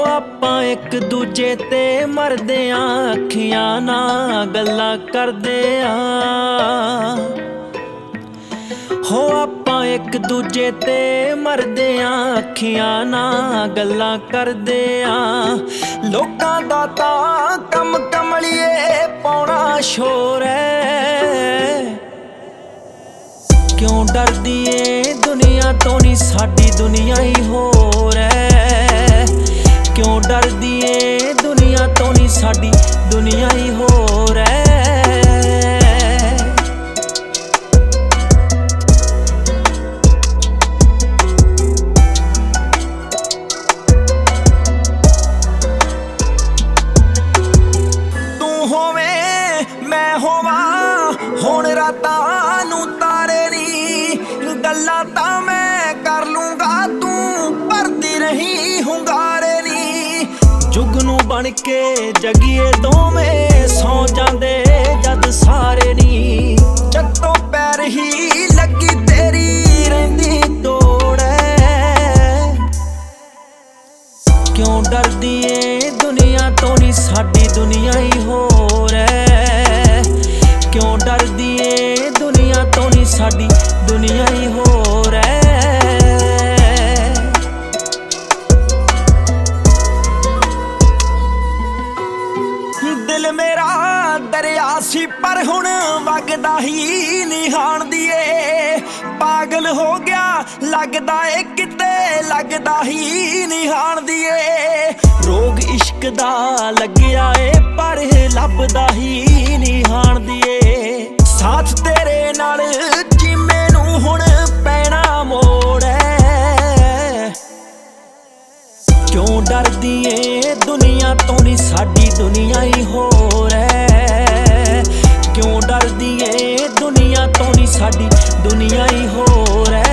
ਆਪਾਂ ਇੱਕ ਦੂਜੇ ਤੇ ਮਰਦੇ ਆਂ, ਅੱਖੀਆਂ ਨਾਲ ਗੱਲਾਂ ਕਰਦੇ ਆਂ। ਹੋ ਆਪਾਂ ਇੱਕ ਦੂਜੇ ਤੇ ਮਰਦੇ ਆਂ, ਅੱਖੀਆਂ ਨਾਲ ਗੱਲਾਂ ਕਰਦੇ ਆਂ। ਲੋਕਾਂ ਦਾ ਤਾਂ ਕੰਮ ਕਮਲੀਏ ਪਾਉਣਾ ਸ਼ੋਰ ਹੈ। ਕਿਉਂ ਡਰਦੀ ਏ ਦੁਨੀਆ ਤੋਂ ਨੀ, ਸਾਡੀ ਦੁਨੀਆ ਹੀ ਹੋਰ ਹੈ। ਕਿਉਂ ਡਰਦੀ ਏ ਦੁਨੀਆ ਤੋਂ ਨੀ, ਸਾਡੀ ਦੁਨੀਆ ਹੀ ਹੋਰ ਹੈ। ਤੂੰ ਹੋਵੇਂ ਮੈਂ ਹੋਵਾਂ, ਹੁਣ ਰਾਤਾਂ ਨੂੰ ਤਾਰੇ ਨੀ, ਗੱਲਾਂ ਤਾਂ ਮੈਂ ਕਰ ਲੂੰਗਾ, ਤੂੰ ਭਰਦੀ ਰਹੀ ਹੁੰਗਾਰੇ ਨੀ। ਜੁਗ ਨੂੰ ਬਣ ਕੇ ਜਗੀਏ ਦੋਵੇਂ, ਸੌ ਜਾਂਦੇ ਜਦ ਸਾਰੇ ਨੀ। ਜੱਤੋਂ ਪੈਰ ਹੀ ਲੱਗੀ ਤੇਰੀ ਰਹਿੰਦੀ ਤੋੜ ਹੈ। ਕਿਉਂ ਡਰਦੀ ਏ ਦੁਨੀਆ ਤੋਂ ਨੀ, ਸਾਡੀ ਦੁਨੀਆ ਹੀ ਹੋਰ ਹੈ। ਕਿਉਂ ਡਰਦੀ ਏ ਦੁਨੀਆ ਤੋਂ ਨੀ, ਸਾਡੀ ਦੁਨੀਆ ਹੀ ਹੋਰ ਹੈ। ਦਿਲ ਮੇਰਾ ਦਰਿਆ ਸੀ ਪਰ ਹੁਣ ਵਗਦਾ ਹੀ ਨਹੀਂ ਹਾਣਦੀ ਏ। ਪਾਗਲ ਹੋ ਗਿਆ ਲੱਗਦਾ ਏ, ਕਿਤੇ ਲੱਗਦਾ ਹੀ ਨਹੀਂ ਹਾਣਦੀ ਏ। ਰੋਗ ਇਸ਼ਕ ਦਾ ਲੱਗਿਆ ਏ ਪਰ ਲੱਭਦਾ ਹੀ ਨਹੀਂ ਹਾਣਦੀ ਏ। ਸਾਥ ਤੇਰੇ ਨਾਲ ਜਿਵੇਂ ਨੂੰ ਹੁਣ ਪੈਣਾ ਮੋੜ ਹੈ। ਕਿਉਂ ਡਰਦੀ ਏ ਦੁਨੀਆ ਤੋਂ ਨੀ, ਸਾਡੀ ਦੁਨੀਆ ਹੀ ਹੋਰ ਹੈ। ਕਿਉਂ ਡਰਦੀ ਏ ਦੁਨੀਆ ਤੋਂ ਨੀ, ਸਾਡੀ ਦੁਨੀਆ ਹੀ ਹੋਰ ਹੈ।